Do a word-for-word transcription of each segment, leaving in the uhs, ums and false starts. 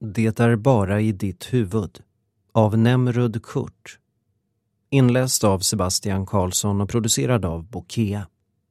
Det är bara i ditt huvud av Nemrud Kurt. Inläst av Sebastian Karlsson och producerad av Bokea.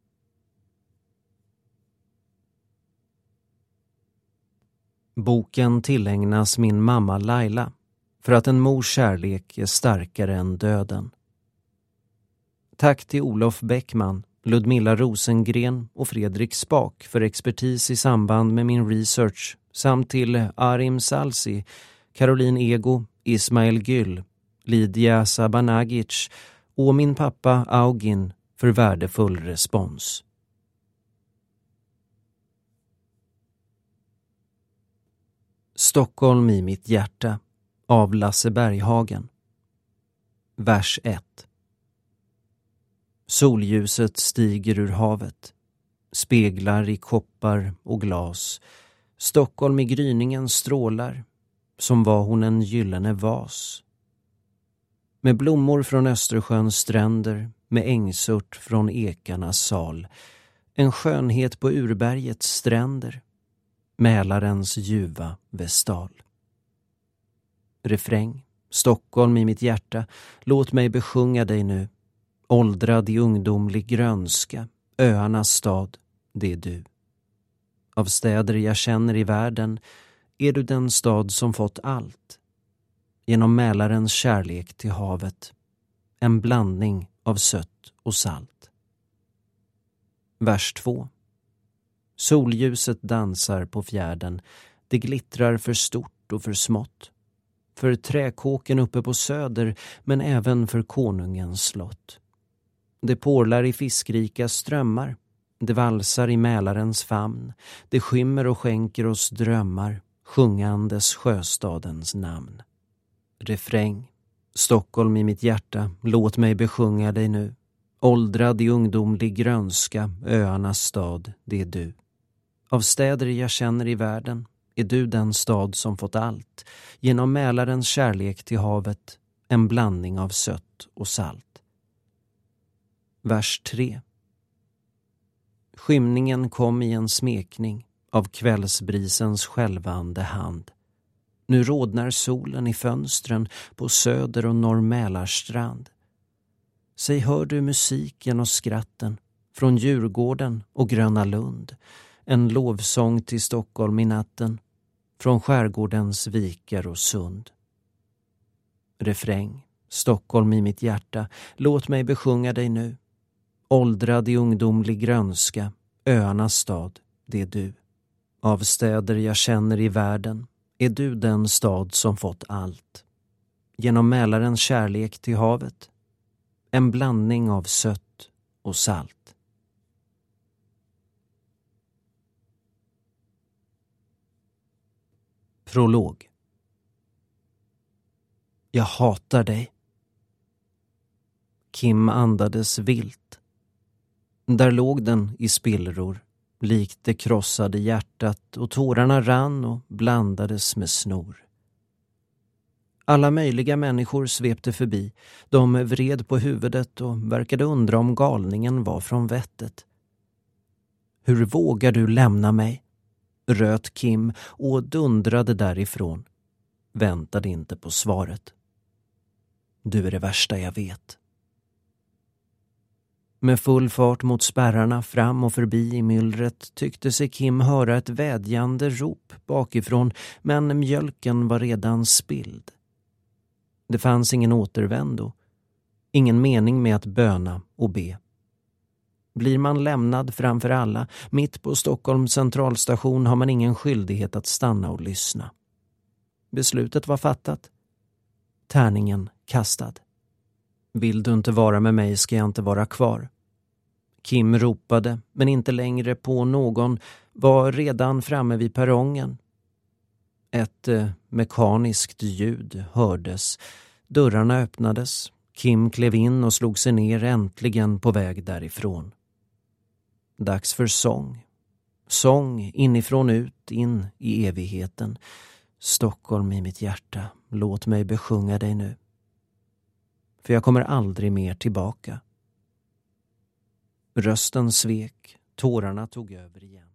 Boken tillägnas min mamma Laila för att en mors kärlek är starkare än döden. Tack till Olof Bäckman, Ludmilla Rosengren och Fredrik Spak för expertis i samband med min research samt till Arim Salsi, Caroline Ego, Ismail Gyll, Lydia Sabanagic och min pappa Augin för värdefull respons. Stockholm i mitt hjärta av Lasse Berghagen. Vers ett. Solljuset stiger ur havet, speglar i koppar och glas. Stockholm i gryningen strålar, som var hon en gyllene vas. Med blommor från Östersjöns stränder, med ängsört från ekarnas sal. En skönhet på urbergets stränder, Mälarens ljuva vestal. Refräng, Stockholm i mitt hjärta, låt mig besjunga dig nu. Åldrad i ungdomlig grönska, öarnas stad, det är du. Av städer jag känner i världen är du den stad som fått allt. Genom Mälarens kärlek till havet, en blandning av sött och salt. Vers två. Solljuset dansar på fjärden, det glittrar för stort och för smått. För träkåken uppe på söder, men även för konungens slott. Det porlar i fiskrika strömmar, det valsar i Mälarens famn, det skymmer och skänker oss drömmar, sjungandes sjöstadens namn. Refräng, Stockholm i mitt hjärta, låt mig besjunga dig nu. Åldrad i ungdomlig grönska, öarnas stad, det är du. Av städer jag känner i världen är du den stad som fått allt. Genom Mälarens kärlek till havet, en blandning av sött och salt. Vers tre. Skymningen kom i en smekning av kvällsbrisens skälvande hand. Nu rådnar solen i fönstren på söder och norr Mälarstrand. Säg, hör du musiken och skratten från Djurgården och Gröna Lund? En lovsång till Stockholm i natten från skärgårdens vikar och sund. Refräng, Stockholm i mitt hjärta, låt mig besjunga dig nu. Åldrad i ungdomlig grönska, öarnas stad, det är du. Av städer jag känner i världen är du den stad som fått allt. Genom Mälarens kärlek till havet, en blandning av sött och salt. Prolog. Jag hatar dig. Kim andades vilt. Där låg den i spillror, likt det krossade hjärtat, och tårarna rann och blandades med snor. Alla möjliga människor svepte förbi. De vred på huvudet och verkade undra om galningen var från vettet. Hur vågar du lämna mig? Röt Kim och dundrade därifrån. Väntade inte på svaret. Du är det värsta jag vet. Med full fart mot spärrarna fram och förbi i myllret tyckte sig Kim höra ett vädjande rop bakifrån, men mjölken var redan spilld. Det fanns ingen återvändo, ingen mening med att böna och be. Blir man lämnad framför alla, mitt på Stockholms centralstation, har man ingen skyldighet att stanna och lyssna. Beslutet var fattat. Tärningen kastad. Vill du inte vara med mig ska jag inte vara kvar. Kim ropade, men inte längre på någon, var redan framme vid perrongen. Ett eh, mekaniskt ljud hördes. Dörrarna öppnades. Kim klev in och slog sig ner, äntligen på väg därifrån. Dags för sång. Sång inifrån ut, in i evigheten. Stockholm i mitt hjärta, låt mig besjunga dig nu. För jag kommer aldrig mer tillbaka. Rösten svek, tårarna tog över igen.